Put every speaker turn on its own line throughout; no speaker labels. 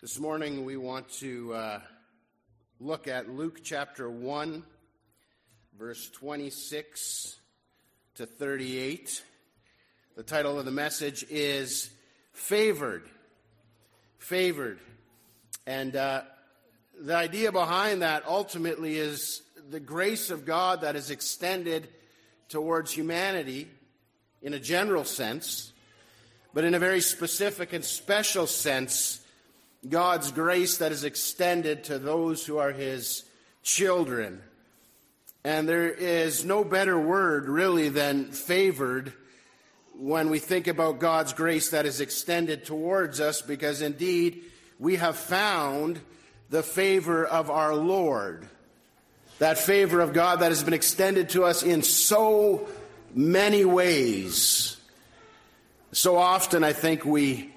This morning we want to look at Luke chapter 1, verse 26 to 38. The title of the message is Favored. Favored. And the idea behind that ultimately is the grace of God that is extended towards humanity in a general sense, but in a very specific and special sense, God's grace that is extended to those who are His children. And there is no better word, really, than favored when we think about God's grace that is extended towards us, because indeed we have found the favor of our Lord. That favor of God that has been extended to us in so many ways. So often I think we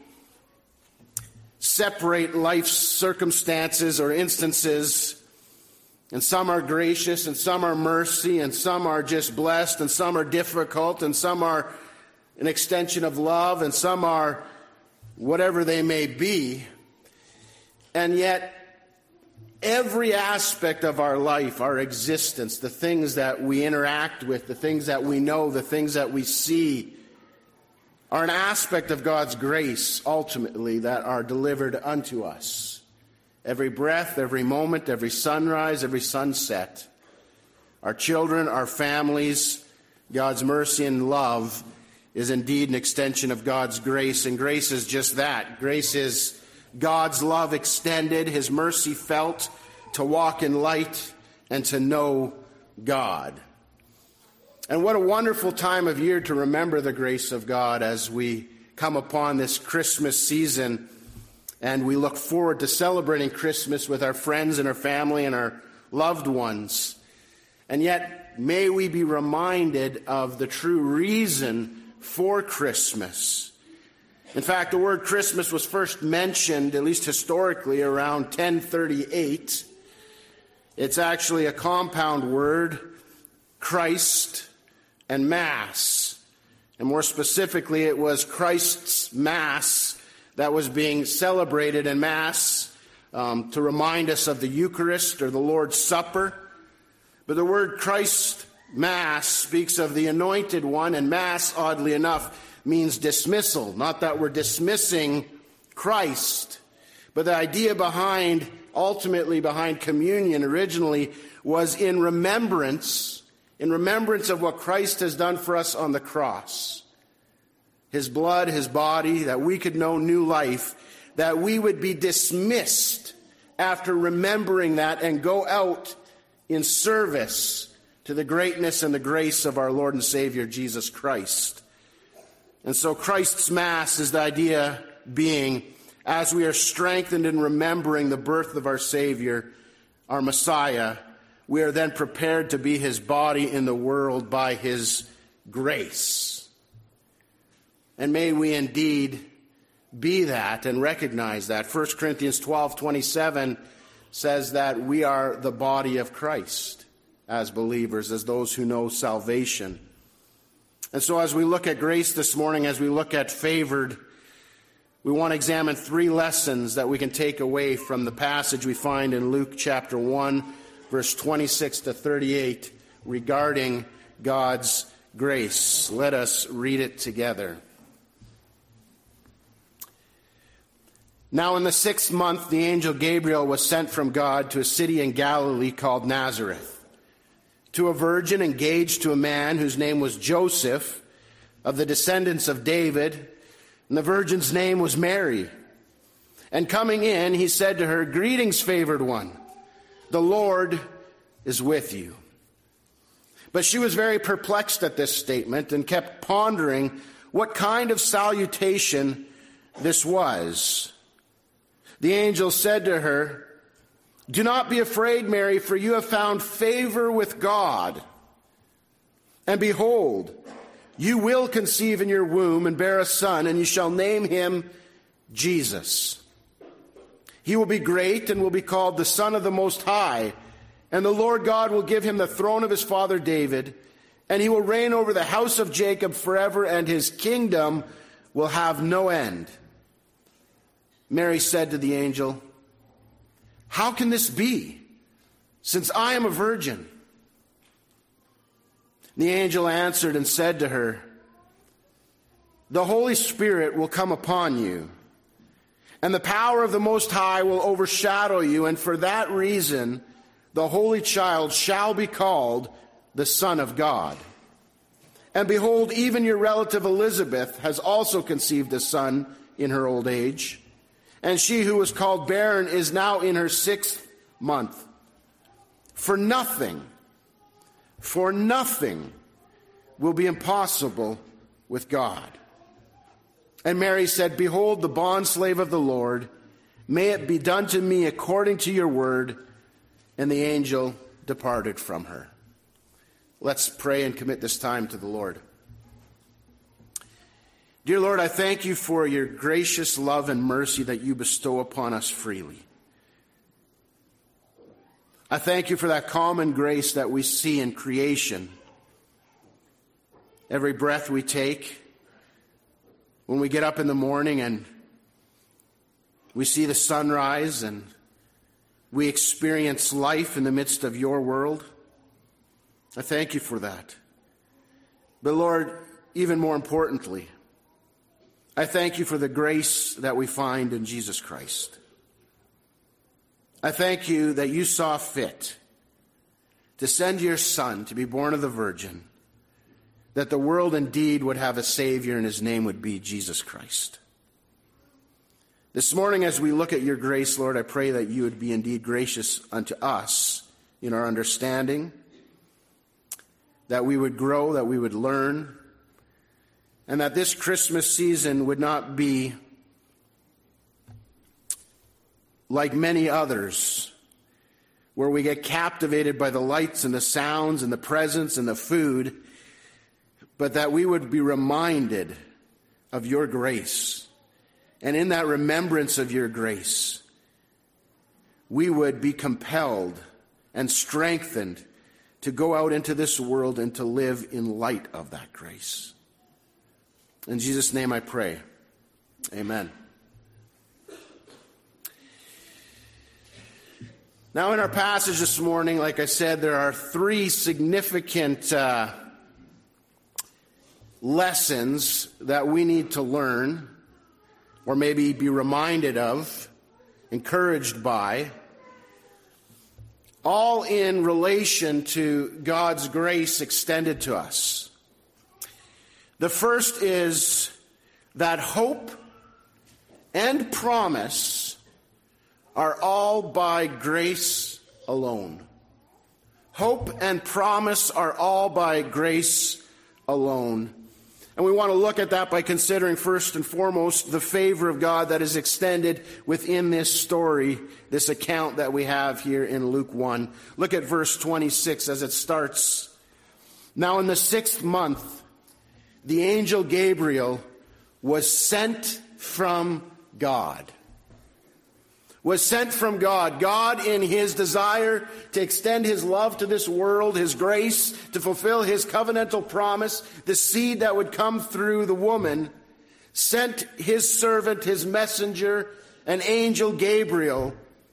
separate life's circumstances or instances, and some are gracious and some are mercy and some are just blessed and some are difficult and some are an extension of love and some are whatever they may be. And yet every aspect of our life, our existence, the things that we interact with, the things that we know, the things that we see, are an aspect of God's grace, ultimately, that are delivered unto us. Every breath, every moment, every sunrise, every sunset. Our children, our families, God's mercy and love is indeed an extension of God's grace. And grace is just that. Grace is God's love extended, His mercy felt, to walk in light and to know God. And what a wonderful time of year to remember the grace of God as we come upon this Christmas season and we look forward to celebrating Christmas with our friends and our family and our loved ones. And yet, may we be reminded of the true reason for Christmas. In fact, the word Christmas was first mentioned, at least historically, around 1038. It's actually a compound word, Christ and Mass. And more specifically, it was Christ's Mass that was being celebrated in Mass to remind us of the Eucharist or the Lord's Supper. But the word Christ Mass speaks of the Anointed One, and Mass, oddly enough, means dismissal. Not that we're dismissing Christ, but the idea ultimately behind communion originally was in remembrance of what Christ has done for us on the cross. His blood, His body, that we could know new life, that we would be dismissed after remembering that and go out in service to the greatness and the grace of our Lord and Savior, Jesus Christ. And so Christ's Mass is the idea being, as we are strengthened in remembering the birth of our Savior, our Messiah, we are then prepared to be His body in the world by His grace. And may we indeed be that and recognize that. 1 Corinthians 12:27 says that we are the body of Christ as believers, as those who know salvation. And so as we look at grace this morning, as we look at favored, we want to examine three lessons that we can take away from the passage we find in Luke chapter 1, verse 26 to 38, regarding God's grace. Let us read it together. Now in the 6th month, the angel Gabriel was sent from God to a city in Galilee called Nazareth, to a virgin engaged to a man whose name was Joseph, of the descendants of David, and the virgin's name was Mary. And coming in, he said to her, "Greetings, favored one. The Lord is with you." But she was very perplexed at this statement and kept pondering what kind of salutation this was. The angel said to her, "Do not be afraid, Mary, for you have found favor with God. And behold, you will conceive in your womb and bear a son, and you shall name him Jesus. He will be great and will be called the Son of the Most High, and the Lord God will give him the throne of his father David, and he will reign over the house of Jacob forever, and his kingdom will have no end." Mary said to the angel, "How can this be, since I am a virgin?" The angel answered and said to her, "The Holy Spirit will come upon you, and the power of the Most High will overshadow you, and for that reason the Holy Child shall be called the Son of God. And behold, even your relative Elizabeth has also conceived a son in her old age, and she who was called barren is now in her 6th month. For nothing will be impossible with God." And Mary said, "Behold, the bondslave of the Lord, may it be done to me according to your word." And the angel departed from her. Let's pray and commit this time to the Lord. Dear Lord, I thank you for your gracious love and mercy that you bestow upon us freely. I thank you for that common grace that we see in creation. Every breath we take, when we get up in the morning and we see the sunrise and we experience life in the midst of your world, I thank you for that. But Lord, even more importantly, I thank you for the grace that we find in Jesus Christ. I thank you that you saw fit to send your Son to be born of the Virgin, that the world indeed would have a Savior, and his name would be Jesus Christ. This morning, as we look at your grace, Lord, I pray that you would be indeed gracious unto us in our understanding, that we would grow, that we would learn, and that this Christmas season would not be like many others, where we get captivated by the lights and the sounds and the presents and the food, but that we would be reminded of your grace. And in that remembrance of your grace, we would be compelled and strengthened to go out into this world and to live in light of that grace. In Jesus' name I pray. Amen. Now, in our passage this morning, like I said, there are 3 significant lessons that we need to learn, or maybe be reminded of, encouraged by, all in relation to God's grace extended to us. The first is that hope and promise are all by grace alone. Hope and promise are all by grace alone. And we want to look at that by considering first and foremost the favor of God that is extended within this story, this account that we have here in Luke 1. Look at verse 26 as it starts. "Now in the 6th month, the angel Gabriel was sent from God." Was sent from God. God, in his desire to extend his love to this world, his grace, to fulfill his covenantal promise, the seed that would come through the woman, sent his servant, his messenger, an angel Gabriel,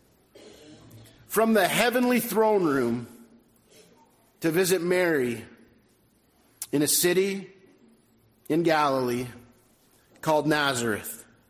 from the heavenly throne room to visit Mary in a city in Galilee called Nazareth.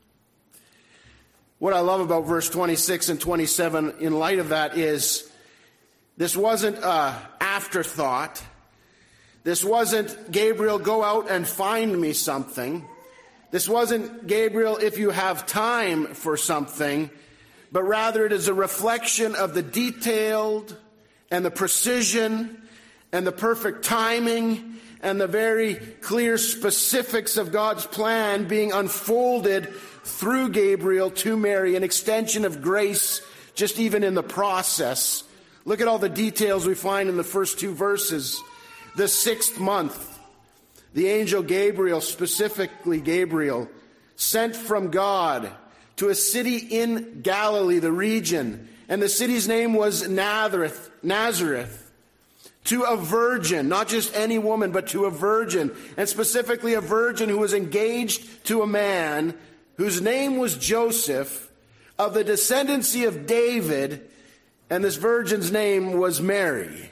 What I love about verse 26 and 27 in light of that is this wasn't an afterthought. This wasn't, Gabriel, go out and find me something. This wasn't, Gabriel, if you have time for something, but rather it is a reflection of the detailed and the precision and the perfect timing and the very clear specifics of God's plan being unfolded through Gabriel to Mary, an extension of grace just even in the process. Look at all the details we find in the first 2 verses. The 6th month, the angel Gabriel, specifically Gabriel, sent from God to a city in Galilee, the region, and the city's name was Nazareth, to a virgin, not just any woman, but to a virgin, and specifically a virgin who was engaged to a man whose name was Joseph, of the descendancy of David, and this virgin's name was Mary.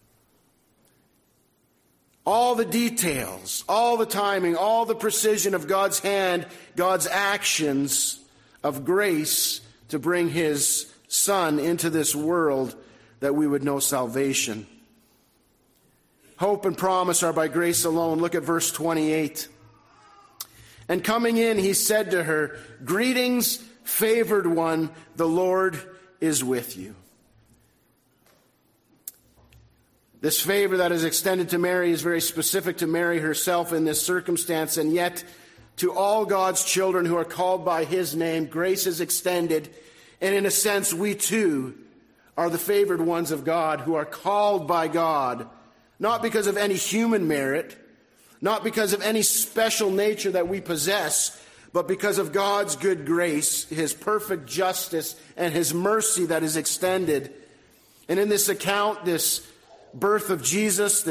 All the details, all the timing, all the precision of God's hand, God's actions of grace to bring his Son into this world that we would know salvation. Hope and promise are by grace alone. Look at verse 28. And coming in, he said to her, "Greetings, favored one, the Lord is with you." This favor that is extended to Mary is very specific to Mary herself in this circumstance, and yet to all God's children who are called by his name, grace is extended, and in a sense, we too are the favored ones of God who are called by God, not because of any human merit, not because of any special nature that we possess, but because of God's good grace, his perfect justice, and his mercy that is extended. And in this account, this birth of Jesus,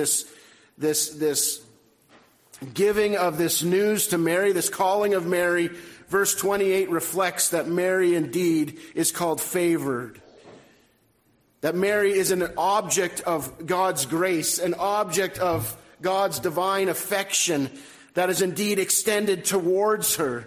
this giving of this news to Mary, this calling of Mary, verse 28 reflects that Mary indeed is called favored. That Mary is an object of God's grace, an object of God's divine affection that is indeed extended towards her.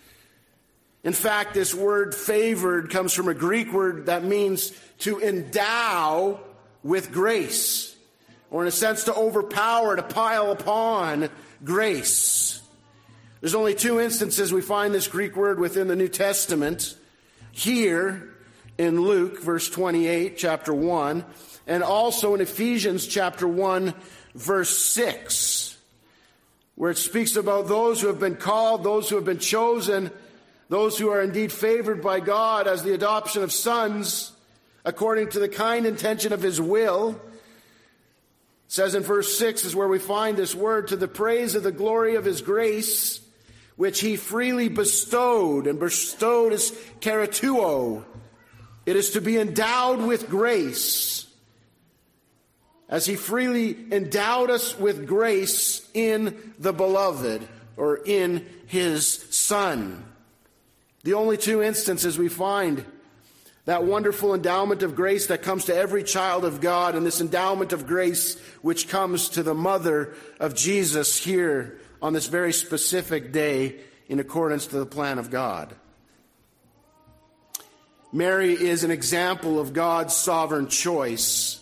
In fact, this word favored comes from a Greek word that means to endow with grace, or in a sense to overpower, to pile upon grace. There's only two instances we find this Greek word within the New Testament. Here in Luke, verse 28, chapter 1, and also in Ephesians, chapter 1, verse 6, where it speaks about those who have been called, those who have been chosen, those who are indeed favored by God as the adoption of sons, according to the kind intention of his will. It says in verse 6 is where we find this word, to the praise of the glory of his grace, which he freely bestowed. And bestowed is charituo. It is to be endowed with grace, as he freely endowed us with grace in the beloved, or in his Son. The only two instances we find that wonderful endowment of grace that comes to every child of God, and this endowment of grace which comes to the mother of Jesus here on this very specific day in accordance to the plan of God. Mary is an example of God's sovereign choice.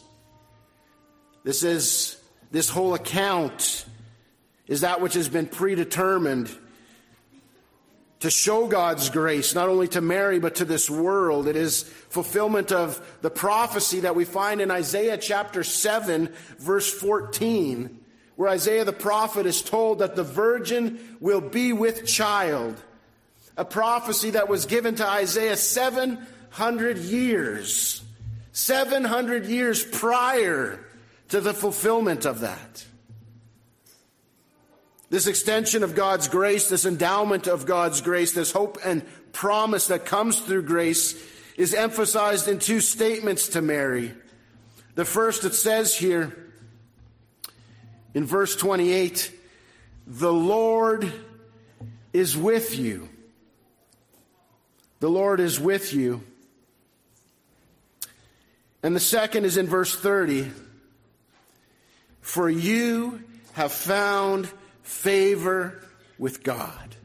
This whole account is that which has been predetermined to show God's grace, not only to Mary, but to this world. It is fulfillment of the prophecy that we find in Isaiah chapter 7, verse 14, where Isaiah the prophet is told that the virgin will be with child. A prophecy that was given to Isaiah 700 years prior to the fulfillment of that. This extension of God's grace, this endowment of God's grace, this hope and promise that comes through grace is emphasized in two statements to Mary. The first, it says here in verse 28, "The Lord is with you." The Lord is with you. And the second is in verse 30, "For you have found favor with God."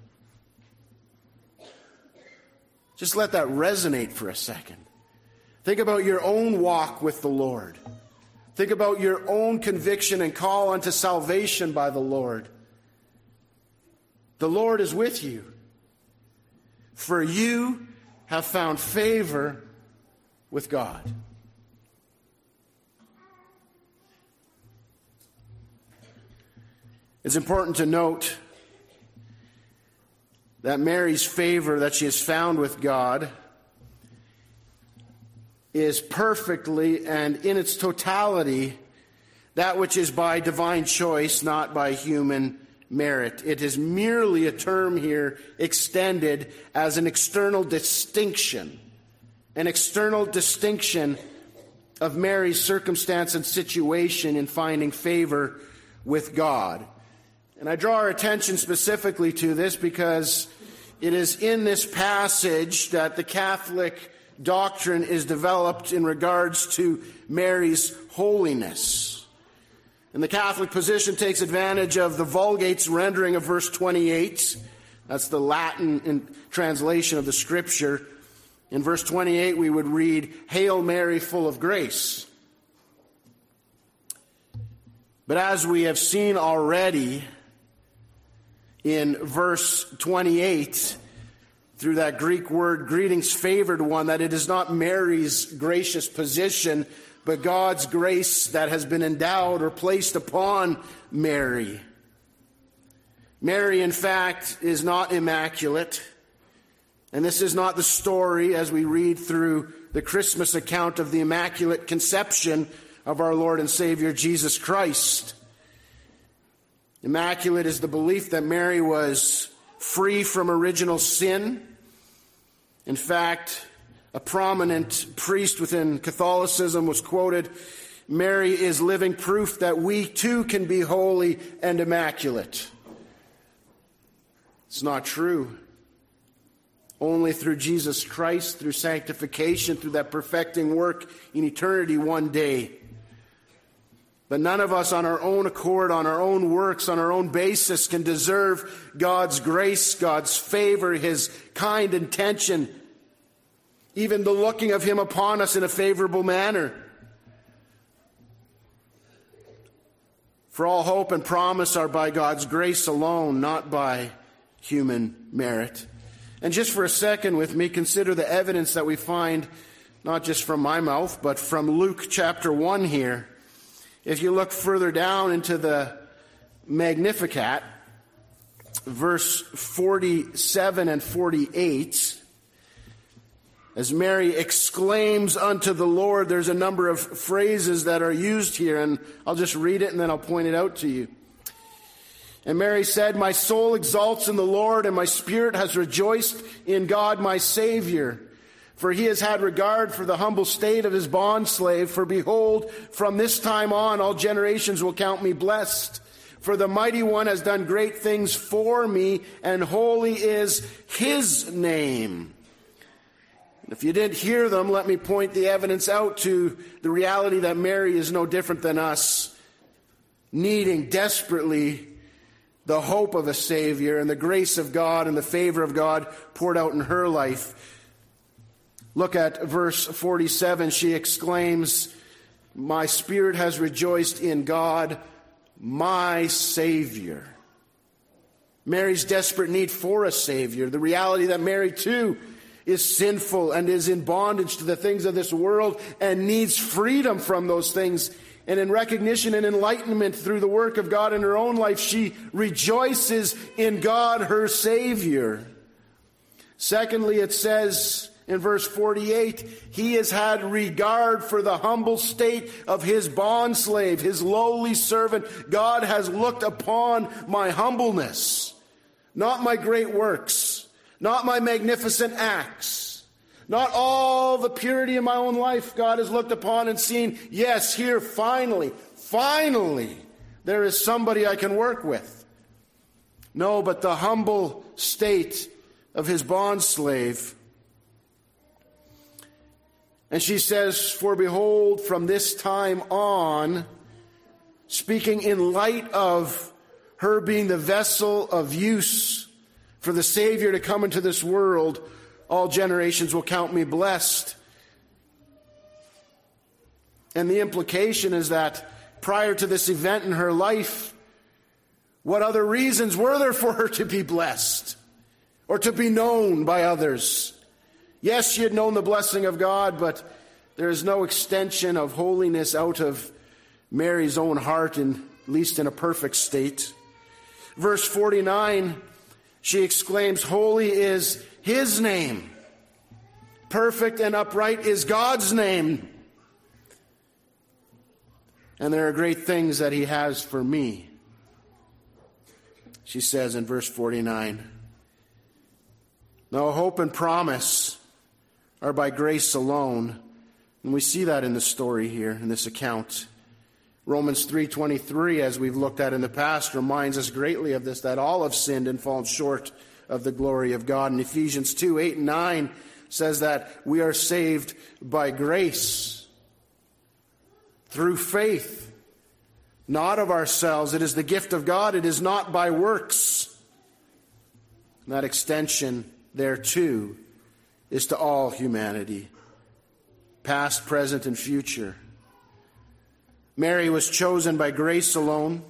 Just let that resonate for a second. Think about your own walk with the Lord. Think about your own conviction and call unto salvation by the Lord. The Lord is with you. For you have found favor with God. It's important to note that Mary's favor that she has found with God is perfectly and in its totality that which is by divine choice, not by human merit. It is merely a term here extended as an external distinction of Mary's circumstance and situation in finding favor with God. And I draw our attention specifically to this because it is in this passage that the Catholic doctrine is developed in regards to Mary's holiness. And the Catholic position takes advantage of the Vulgate's rendering of verse 28. That's the Latin translation of the Scripture. In verse 28, we would read, "Hail Mary, full of grace." But as we have seen already in verse 28, through that Greek word, greetings favored one, that it is not Mary's gracious position, but God's grace that has been endowed or placed upon Mary. Mary, in fact, is not immaculate. And this is not the story as we read through the Christmas account of the Immaculate Conception of our Lord and Savior Jesus Christ. Immaculate is the belief that Mary was free from original sin. In fact, a prominent priest within Catholicism was quoted, "Mary is living proof that we too can be holy and immaculate." It's not true. Only through Jesus Christ, through sanctification, through that perfecting work in eternity one day. But none of us on our own accord, on our own works, on our own basis can deserve God's grace, God's favor, His kind intention, even the looking of Him upon us in a favorable manner. For all hope and promise are by God's grace alone, not by human merit. And just for a second with me, consider the evidence that we find, not just from my mouth, but from Luke chapter 1 here. If you look further down into the Magnificat, verse 47 and 48, as Mary exclaims unto the Lord, there's a number of phrases that are used here, and I'll just read it and then I'll point it out to you. And Mary said, "My soul exalts in the Lord, and my spirit has rejoiced in God my Savior. For he has had regard for the humble state of his bondslave. For behold, from this time on all generations will count me blessed. For the Mighty One has done great things for me, and holy is his name." If you didn't hear them, let me point the evidence out to the reality that Mary is no different than us, needing desperately the hope of a Savior and the grace of God and the favor of God poured out in her life. Look at verse 47. She exclaims, "My spirit has rejoiced in God, my Savior." Mary's desperate need for a Savior, the reality that Mary too is sinful and is in bondage to the things of this world and needs freedom from those things. And in recognition and enlightenment through the work of God in her own life, she rejoices in God, her Savior. Secondly, it says in verse 48, he has had regard for the humble state of his bondslave, his lowly servant. God has looked upon my humbleness, not my great works, not my magnificent acts. Not all the purity in my own life God has looked upon and seen, yes, here finally, there is somebody I can work with. No, but the humble state of his bondslave. And she says, "For behold, from this time on," speaking in light of her being the vessel of use for the Savior to come into this world, "all generations will count me blessed." And the implication is that prior to this event in her life, what other reasons were there for her to be blessed or to be known by others? Yes, she had known the blessing of God, but there is no extension of holiness out of Mary's own heart, at least in a perfect state. Verse 49, she exclaims, "Holy is his name. Perfect and upright is God's name. And there are great things that he has for me." She says in verse 49, "No, hope and promise are by grace alone." And we see that in the story here, in this account. Romans 3:23, as we've looked at in the past, reminds us greatly of this, that all have sinned and fallen short of the glory of God. And Ephesians 2, 8 and 9 says that we are saved by grace, through faith, not of ourselves. It is the gift of God. It is not by works. And that extension there too is to all humanity, past, present, and future. Mary was chosen by grace alone.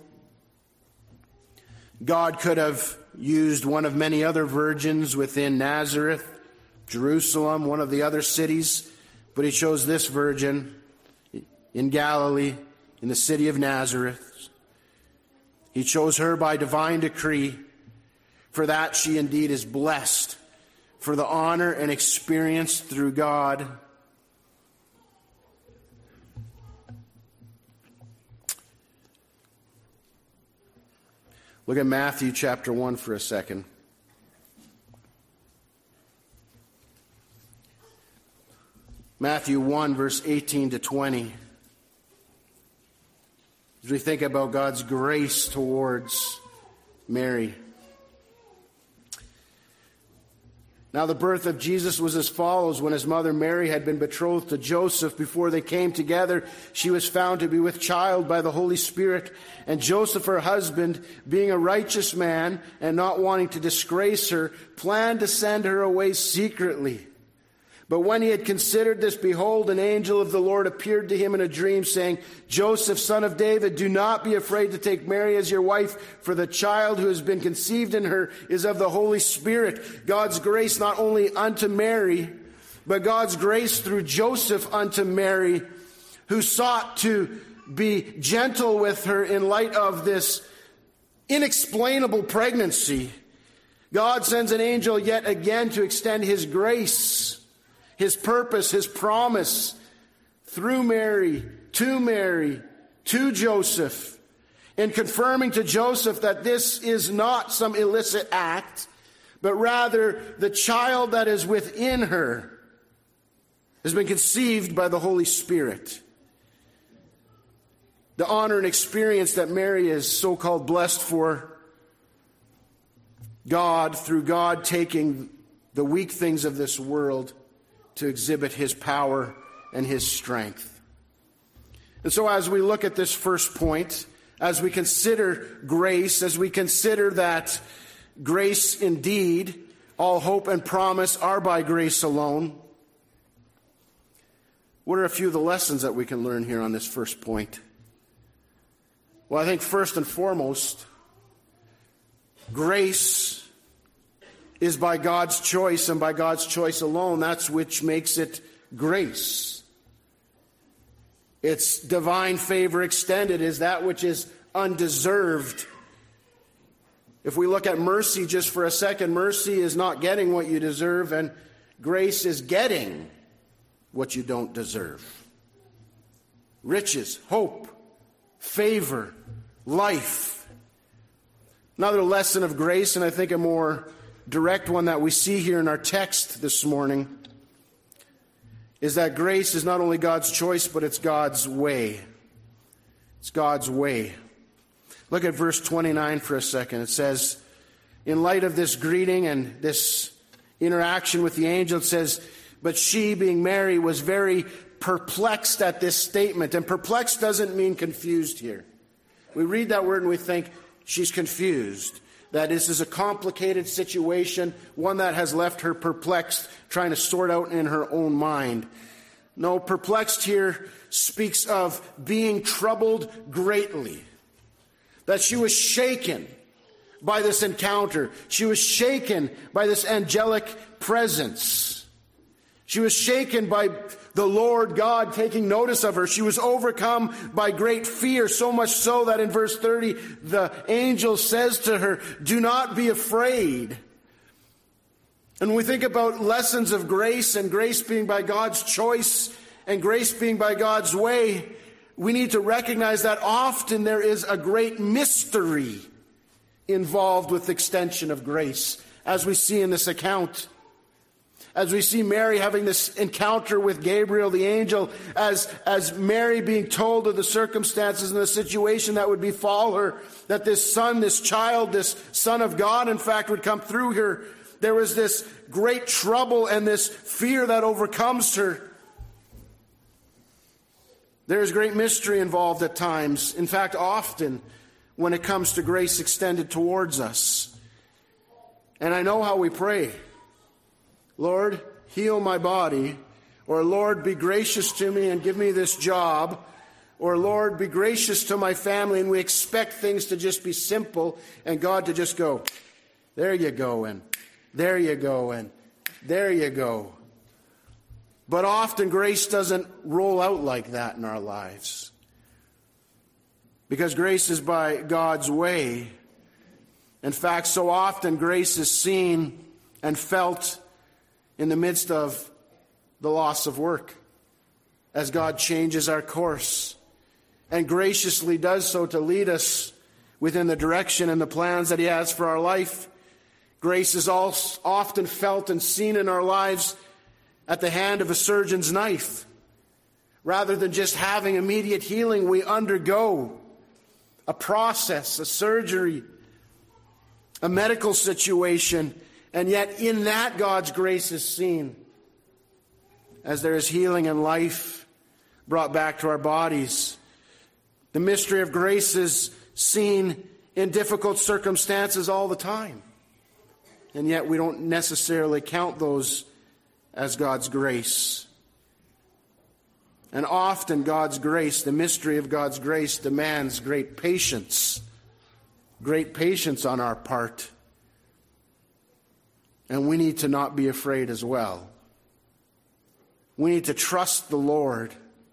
God could have used one of many other virgins within Nazareth, Jerusalem, one of the other cities, but he chose this virgin in Galilee, in the city of Nazareth. He chose her by divine decree. For that she indeed is blessed, for the honor and experience through God. Look at Matthew chapter 1 for a second. Matthew 1, verse 18 to 20. As we think about God's grace towards Mary. Now the birth of Jesus was as follows. When his mother Mary had been betrothed to Joseph, before they came together, she was found to be with child by the Holy Spirit. And Joseph, her husband, being a righteous man and not wanting to disgrace her, planned to send her away secretly. But when he had considered this, behold, an angel of the Lord appeared to him in a dream, saying, Joseph, son of David, do not be afraid to take Mary as your wife, for the child who has been conceived in her is of the Holy Spirit. God's grace not only unto Mary, but God's grace through Joseph unto Mary, who sought to be gentle with her in light of this inexplainable pregnancy. God sends an angel yet again to extend his grace, his purpose, his promise through Mary, to Joseph, in confirming to Joseph that this is not some illicit act, but rather the child that is within her has been conceived by the Holy Spirit. The honor and experience that Mary is so-called blessed for, God, through God taking the weak things of this world to exhibit his power and his strength. And so as we look at this first point, as we consider grace, as we consider that grace indeed, all hope and promise are by grace alone, what are a few of the lessons that we can learn here on this first point? Well, I think first and foremost, grace is by God's choice, and by God's choice alone. That's which makes it grace. It's divine favor extended, is that which is undeserved. If we look at mercy just for a second, mercy is not getting what you deserve, and grace is getting what you don't deserve. Riches, hope, favor, life. Another lesson of grace, and I think a more direct one that we see here in our text this morning, is that grace is not only God's choice, but it's God's way. It's God's way. Look at verse 29 for a second. It says, in light of this greeting and this interaction with the angel, it says, but she, being Mary, was very perplexed at this statement. And perplexed doesn't mean confused here. We read that word and we think she's confused, that this is a complicated situation, one that has left her perplexed, trying to sort out in her own mind. No, perplexed here speaks of being troubled greatly. That she was shaken by this encounter. She was shaken by this angelic presence. She was shaken by the Lord God taking notice of her. She was overcome by great fear, so much so that in verse 30, the angel says to her, do not be afraid. And when we think about lessons of grace, and grace being by God's choice, and grace being by God's way, we need to recognize that often there is a great mystery involved with extension of grace, as we see in this account. As we see Mary having this encounter with Gabriel, the angel, as Mary being told of the circumstances and the situation that would befall her, that this son, this child, this Son of God, in fact, would come through her, there was this great trouble and this fear that overcomes her. There is great mystery involved at times. In fact, often when it comes to grace extended towards us. And I know how we pray. Lord, heal my body. Or Lord, be gracious to me and give me this job. Or Lord, be gracious to my family. And we expect things to just be simple and God to just go, there you go, and there you go, and there you go. But often grace doesn't roll out like that in our lives. Because grace is by God's way. In fact, so often grace is seen and felt in the midst of the loss of work, as God changes our course and graciously does so to lead us within the direction and the plans that He has for our life. Grace is also often felt and seen in our lives at the hand of a surgeon's knife. Rather than just having immediate healing, we undergo a process, a surgery, a medical situation, and yet in that God's grace is seen as there is healing and life brought back to our bodies. The mystery of grace is seen in difficult circumstances all the time, and yet we don't necessarily count those as God's grace. And often God's grace, the mystery of God's grace, demands great patience on our part. And we need to not be afraid as well. We need to trust the Lord.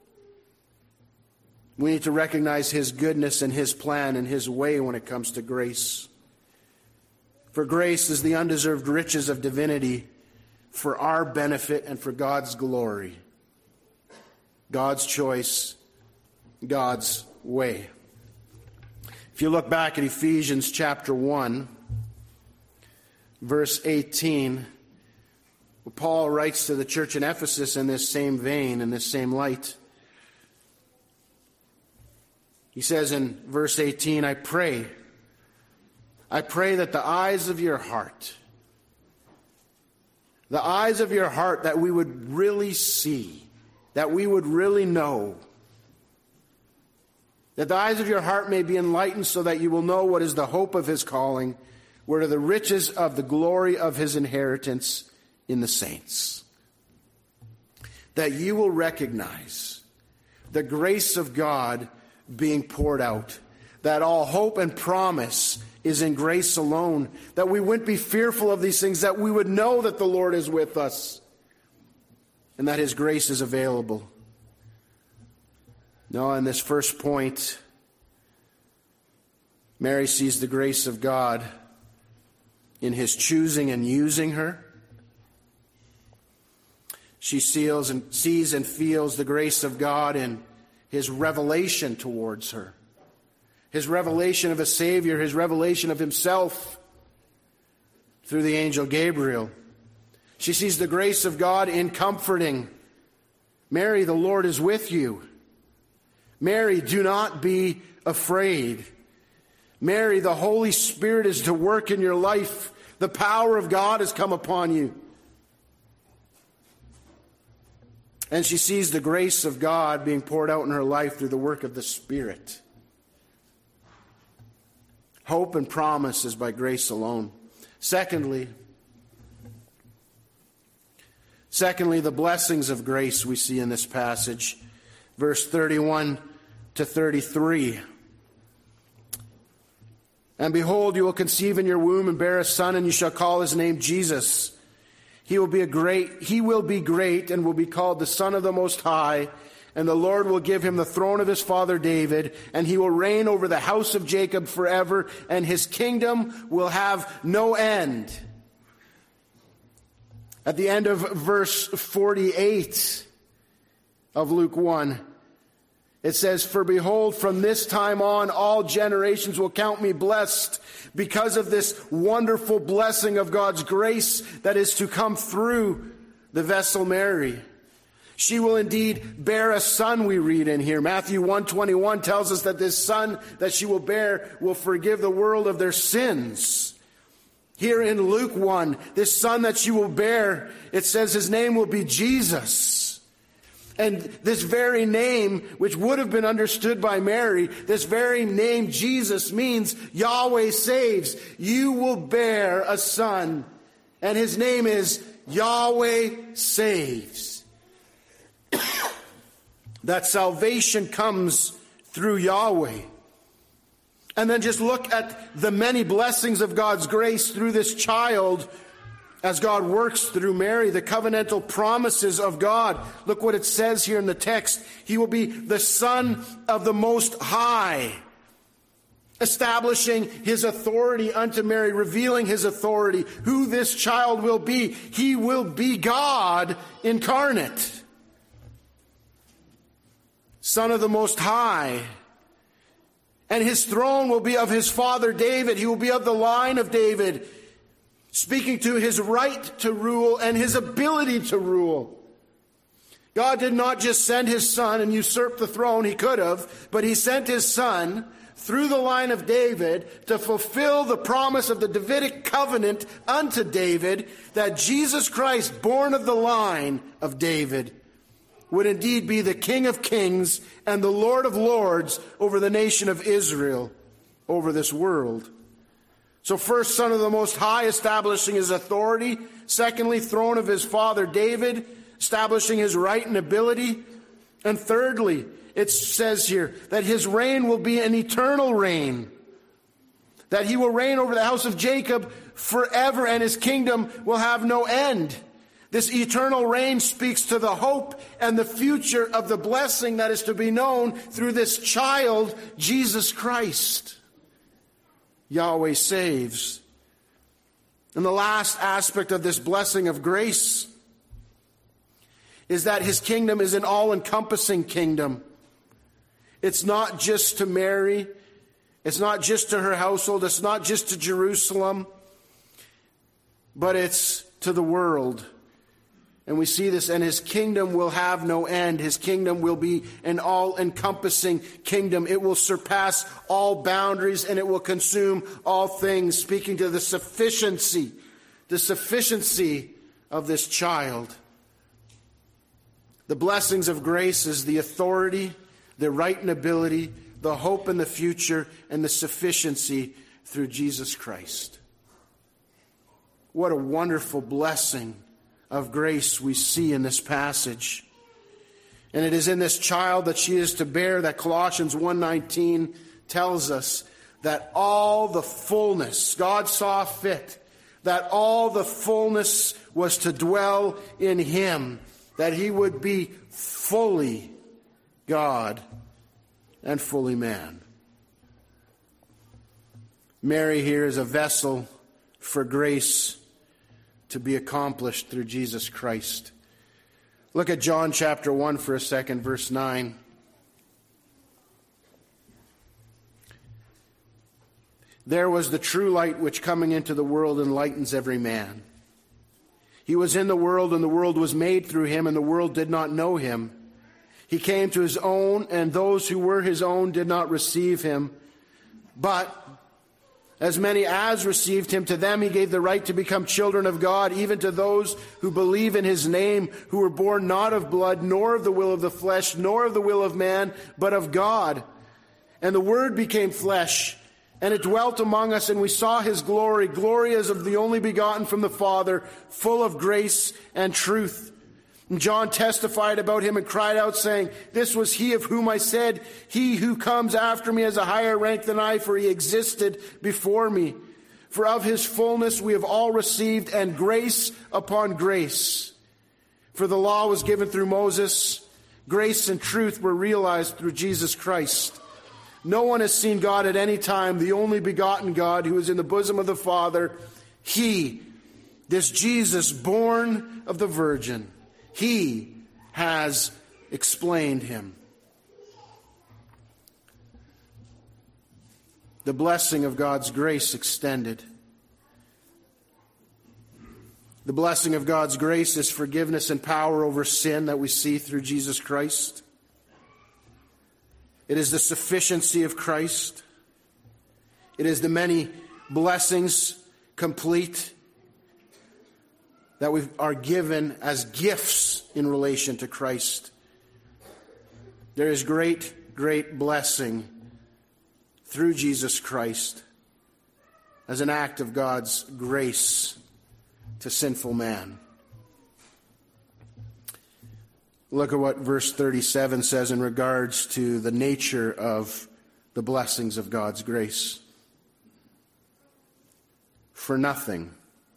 We need to recognize His goodness and His plan and His way when it comes to grace. For grace is the undeserved riches of divinity for our benefit and for God's glory. God's choice, God's way. If you look back at Ephesians chapter 1, verse 18, Paul writes to the church in Ephesus in this same vein, in this same light. He says in verse 18, I pray that the eyes of your heart, that we would really see, that we would really know, that the eyes of your heart may be enlightened so that you will know what is the hope of His calling, what are the riches of the glory of His inheritance in the saints. That you will recognize the grace of God being poured out, that all hope and promise is in grace alone, that we wouldn't be fearful of these things, that we would know that the Lord is with us and that His grace is available. No, in this first point, Mary sees the grace of God in His choosing and using her. She sees and feels the grace of God in His revelation towards her. His revelation of a Savior, His revelation of Himself through the angel Gabriel. She sees the grace of God in comforting. Mary, the Lord is with you. Mary, do not be afraid. Mary, the Holy Spirit is to work in your life. The power of God has come upon you. And she sees the grace of God being poured out in her life through the work of the Spirit. Hope and promise is by grace alone. Secondly, the blessings of grace we see in this passage. Verse 31 to 33. And behold, you will conceive in your womb and bear a son, and you shall call his name Jesus. He will be great and will be called the Son of the Most High. And the Lord will give him the throne of his father David, and he will reign over the house of Jacob forever, and his kingdom will have no end. At the end of verse 48 of Luke 1, it says, For behold, from this time on, all generations will count me blessed because of this wonderful blessing of God's grace that is to come through the vessel Mary. She will indeed bear a son, we read in here. Matthew 1:21 tells us that this son that she will bear will forgive the world of their sins. Here in Luke 1, this son that she will bear, it says his name will be Jesus. And this very name, which would have been understood by Mary, this very name Jesus means Yahweh saves. You will bear a son, and his name is Yahweh saves. That salvation comes through Yahweh. And then just look at the many blessings of God's grace through this child as God works through Mary, the covenantal promises of God. Look what it says here in the text. He will be the Son of the Most High, establishing his authority unto Mary, revealing his authority, who this child will be. He will be God incarnate. Son of the Most High. And his throne will be of his father David. He will be of the line of David, speaking to his right to rule and his ability to rule. God did not just send his son and usurp the throne. He could have, but he sent his son through the line of David to fulfill the promise of the Davidic covenant unto David, that Jesus Christ, born of the line of David, would indeed be the King of kings and the Lord of lords over the nation of Israel, over this world. So first, Son of the Most High, establishing his authority. Secondly, throne of his father David, establishing his right and ability. And thirdly, it says here that his reign will be an eternal reign, that he will reign over the house of Jacob forever, and his kingdom will have no end. This eternal reign speaks to the hope and the future of the blessing that is to be known through this child, Jesus Christ. Yahweh saves. And the last aspect of this blessing of grace is that his kingdom is an all-encompassing kingdom. It's not just to Mary. It's not just to her household. It's not just to Jerusalem. But it's to the world. And we see this, and his kingdom will have no end. His kingdom will be an all-encompassing kingdom. It will surpass all boundaries, and it will consume all things, speaking to the sufficiency of this child. The blessings of grace is the authority, the right and ability, the hope in the future, and the sufficiency through Jesus Christ. What a wonderful blessing of grace we see in this passage. And it is in this child that she is to bear that Colossians 1:19 tells us that all the fullness, God saw fit, that all the fullness was to dwell in him, that he would be fully God and fully man. Mary here is a vessel for grace to be accomplished through Jesus Christ. Look at John chapter 1 for a second, verse 9. There was the true light which coming into the world enlightens every man. He was in the world, and the world was made through him, and the world did not know him. He came to his own, and those who were his own did not receive him. But as many as received him, to them he gave the right to become children of God, even to those who believe in his name, who were born not of blood, nor of the will of the flesh, nor of the will of man, but of God. And the Word became flesh, and it dwelt among us, and we saw his glory, glory as of the only begotten from the Father, full of grace and truth. And John testified about him and cried out, saying, "This was he of whom I said, he who comes after me has a higher rank than I, for he existed before me. For of his fullness we have all received, and grace upon grace. For the law was given through Moses, grace and truth were realized through Jesus Christ. No one has seen God at any time, the only begotten God who is in the bosom of the Father. He, this Jesus, born of the Virgin, he has explained him." The blessing of God's grace extended. The blessing of God's grace is forgiveness and power over sin that we see through Jesus Christ. It is the sufficiency of Christ. It is the many blessings complete that we are given as gifts in relation to Christ. There is great, great blessing through Jesus Christ as an act of God's grace to sinful man. Look at what verse 37 says in regards to the nature of the blessings of God's grace. For nothing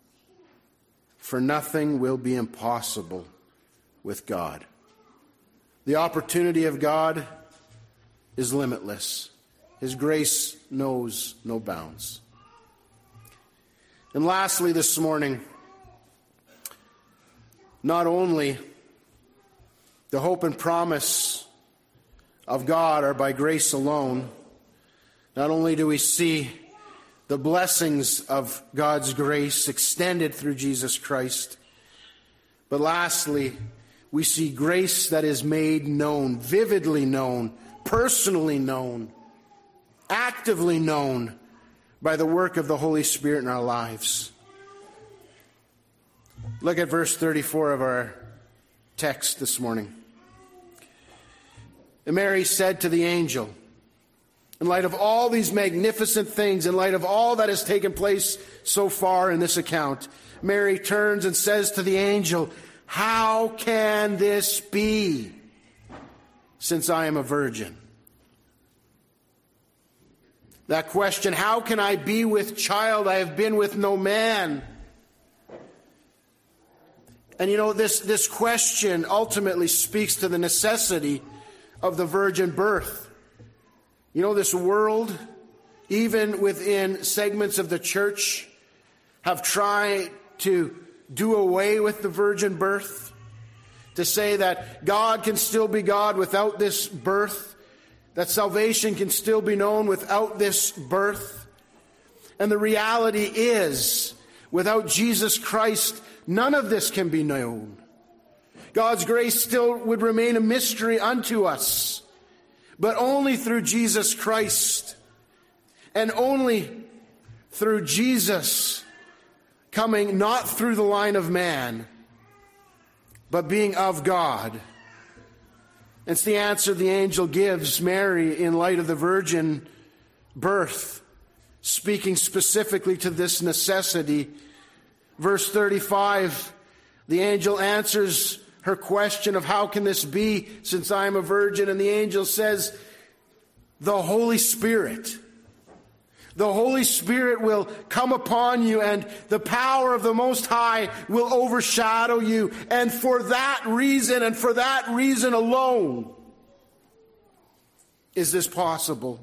will be impossible with God. The opportunity of God is limitless. His grace knows no bounds. And lastly this morning, not only the hope and promise of God are by grace alone, not only do we see the blessings of God's grace extended through Jesus Christ, but lastly, we see grace that is made known, vividly known, personally known, actively known by the work of the Holy Spirit in our lives. Look at verse 34 of our text this morning. And Mary said to the angel, in light of all these magnificent things, in light of all that has taken place so far in this account, Mary turns and says to the angel, "How can this be, since I am a virgin?" That question, how can I be with child? I have been with no man. And this question ultimately speaks to the necessity of the virgin birth. This world, even within segments of the church, have tried to do away with the virgin birth, to say that God can still be God without this birth, that salvation can still be known without this birth. And the reality is, without Jesus Christ, none of this can be known. God's grace still would remain a mystery unto us, but only through Jesus Christ, and only through Jesus coming not through the line of man, but being of God. It's the answer the angel gives Mary in light of the virgin birth, speaking specifically to this necessity. Verse 35, the angel answers her question of how can this be since I am a virgin, and the angel says, the Holy Spirit will come upon you, and the power of the Most High will overshadow you. And for that reason, and for that reason alone, is this possible.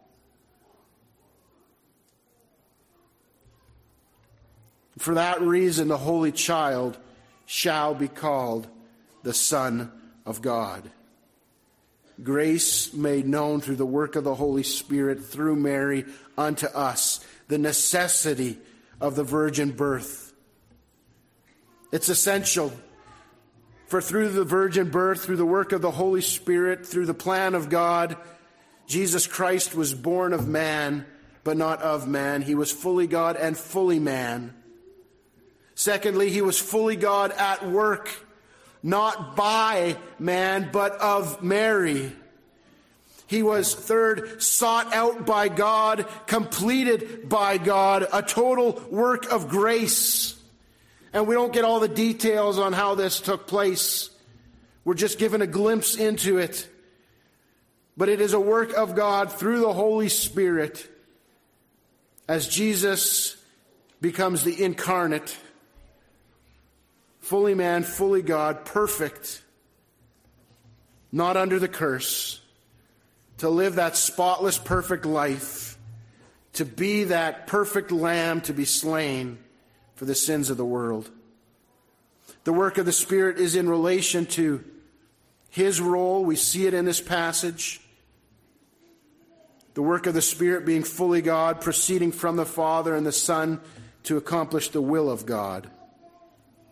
For that reason, the Holy Child shall be called the Son of God. Grace made known through the work of the Holy Spirit through Mary unto us, the necessity of the virgin birth. It's essential, for through the virgin birth, through the work of the Holy Spirit, through the plan of God, Jesus Christ was born of man, but not of man. He was fully God and fully man. Secondly, he was fully God at work, not by man, but of Mary. He was, third, sought out by God, completed by God, a total work of grace. And we don't get all the details on how this took place. We're just given a glimpse into it. But it is a work of God through the Holy Spirit as Jesus becomes the incarnate, fully man, fully God, perfect, not under the curse, to live that spotless, perfect life, to be that perfect lamb to be slain for the sins of the world. The work of the Spirit is in relation to his role. We see it in this passage. The work of the Spirit being fully God, proceeding from the Father and the Son to accomplish the will of God.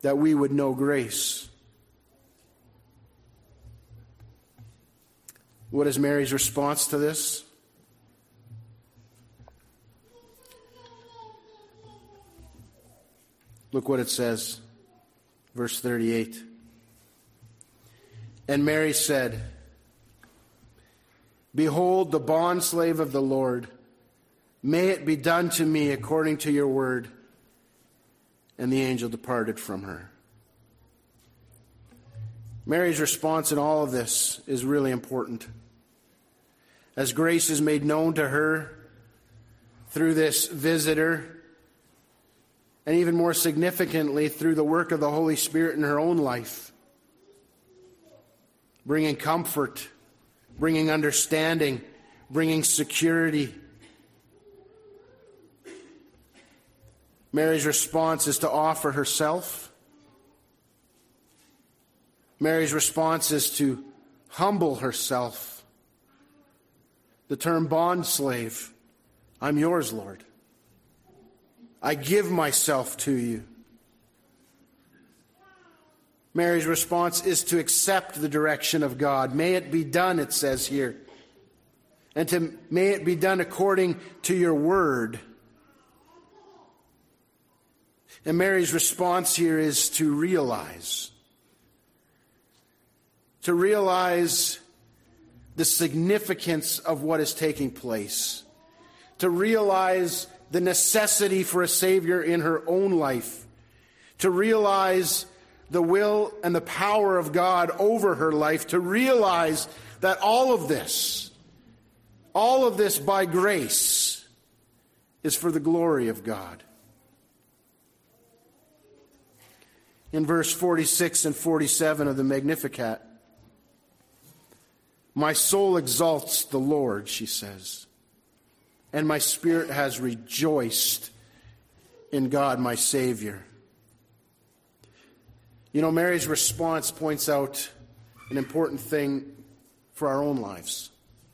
that we would know grace. What is Mary's response to this? Look what it says, verse 38. And Mary said, "Behold, the bondslave of the Lord, may it be done to me according to your word." And the angel departed from her. Mary's response in all of this is really important. As grace is made known to her through this visitor, and even more significantly through the work of the Holy Spirit in her own life, bringing comfort, bringing understanding, bringing security. Mary's response is to offer herself. Mary's response is to humble herself. The term bondslave, I'm yours, Lord. I give myself to you. Mary's response is to accept the direction of God. May it be done, it says here. And may it be done according to your word. And Mary's response here is to realize the significance of what is taking place, to realize the necessity for a Savior in her own life, to realize the will and the power of God over her life, to realize that all of this by grace is for the glory of God. In verse 46 and 47 of the Magnificat, my soul exalts the Lord, she says, and my spirit has rejoiced in God, my Savior. You know, Mary's response points out an important thing for our own lives.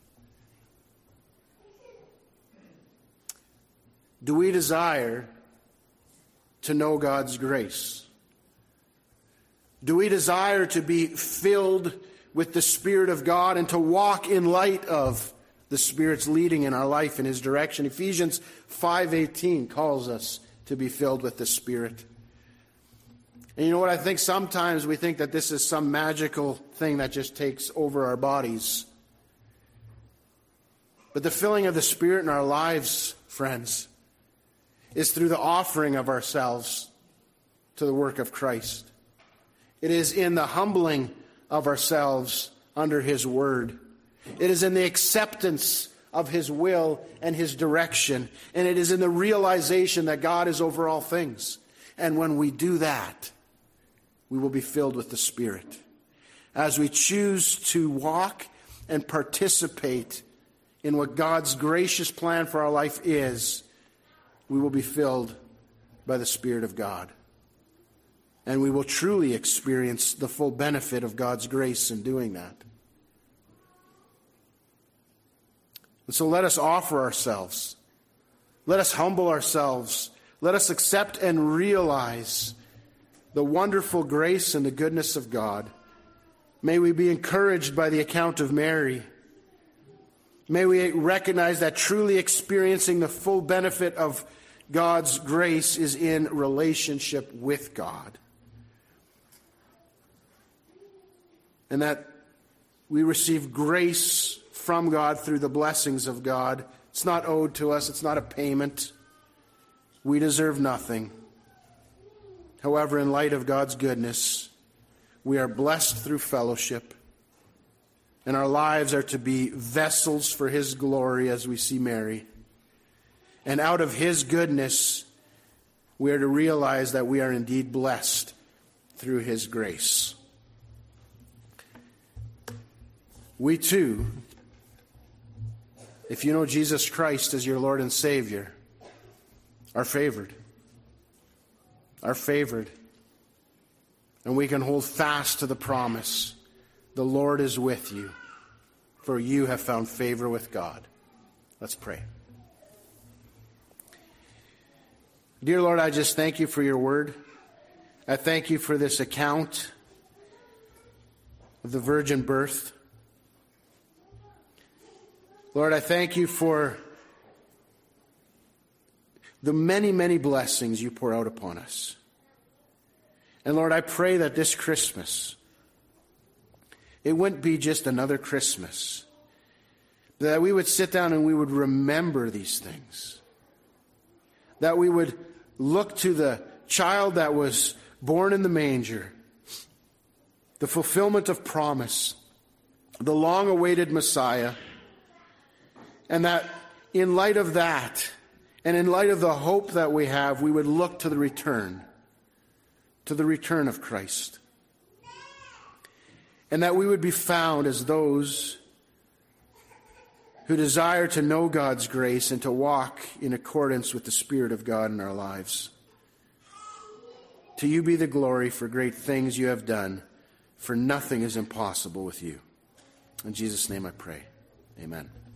Do we desire to know God's grace? Do we desire to be filled with the Spirit of God and to walk in light of the Spirit's leading in our life in His direction? Ephesians 5:18 calls us to be filled with the Spirit. And you know what? I think sometimes we think that this is some magical thing that just takes over our bodies. But the filling of the Spirit in our lives, friends, is through the offering of ourselves to the work of Christ. It is in the humbling of ourselves under His word. It is in the acceptance of His will and His direction. And it is in the realization that God is over all things. And when we do that, we will be filled with the Spirit. As we choose to walk and participate in what God's gracious plan for our life is, we will be filled by the Spirit of God. And we will truly experience the full benefit of God's grace in doing that. And so let us offer ourselves. Let us humble ourselves. Let us accept and realize the wonderful grace and the goodness of God. May we be encouraged by the account of Mary. May we recognize that truly experiencing the full benefit of God's grace is in relationship with God. And that we receive grace from God through the blessings of God. It's not owed to us. It's not a payment. We deserve nothing. However, in light of God's goodness, we are blessed through fellowship. And our lives are to be vessels for His glory as we see Mary. And out of His goodness, we are to realize that we are indeed blessed through His grace. We too, if you know Jesus Christ as your Lord and Savior, are favored. Are favored. And we can hold fast to the promise, the Lord is with you, for you have found favor with God. Let's pray. Dear Lord, I just thank you for your word. I thank you for this account of the virgin birth. Lord, I thank you for the many, many blessings you pour out upon us. And Lord, I pray that this Christmas, it wouldn't be just another Christmas, but that we would sit down and we would remember these things. That we would look to the child that was born in the manger, the fulfillment of promise, the long-awaited Messiah, and that in light of that, and in light of the hope that we have, we would look to the return of Christ. And that we would be found as those who desire to know God's grace and to walk in accordance with the Spirit of God in our lives. To you be the glory for great things you have done, for nothing is impossible with you. In Jesus' name I pray. Amen.